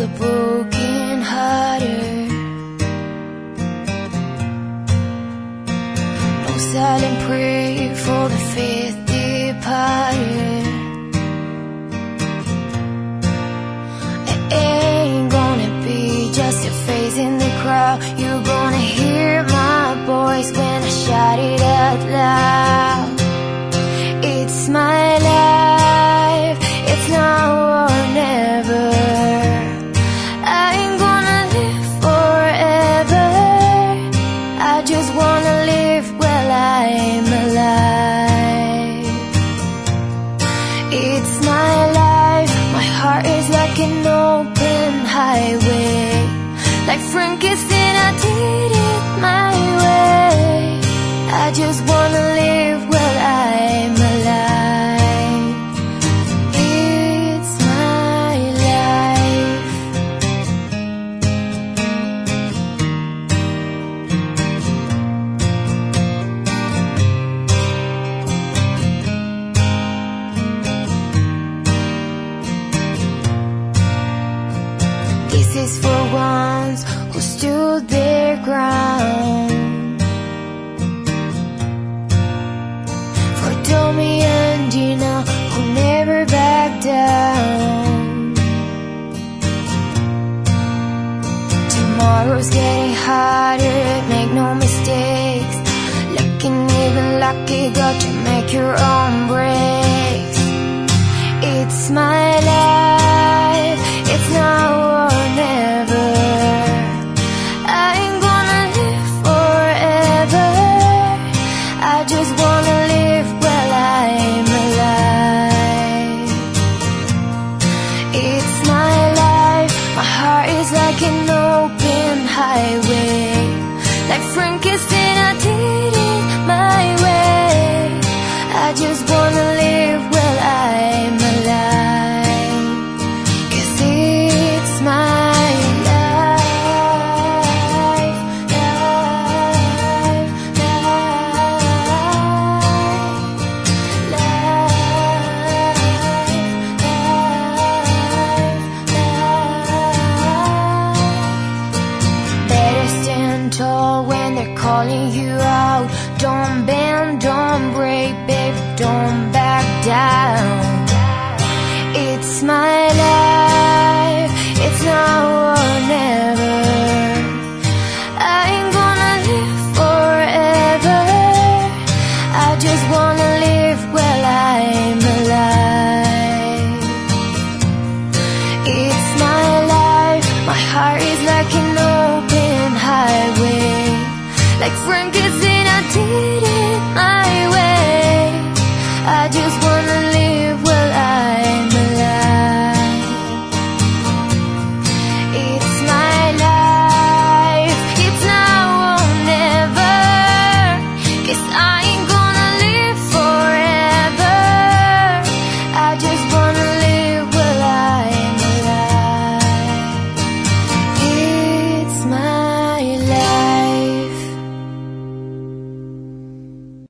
the broken hearted. No silent prayer for the faith departed. It ain't gonna be just a face in the crowd. You're gonna hear my voice when I shout it out loud. It's my life, it's now or never. I ain't gonna live forever. I just wanna live while I'm alive. It's my life, my heart is like an open highway. Like Frankenstein, I did it my way. I just wanna live while I'm alive. It's my life. This is for ones who stood their ground. For Tommy and Gina, who never backed down. Tomorrow's getting harder, make no mistakes. Looking even lucky, got to make your own breaks. It's my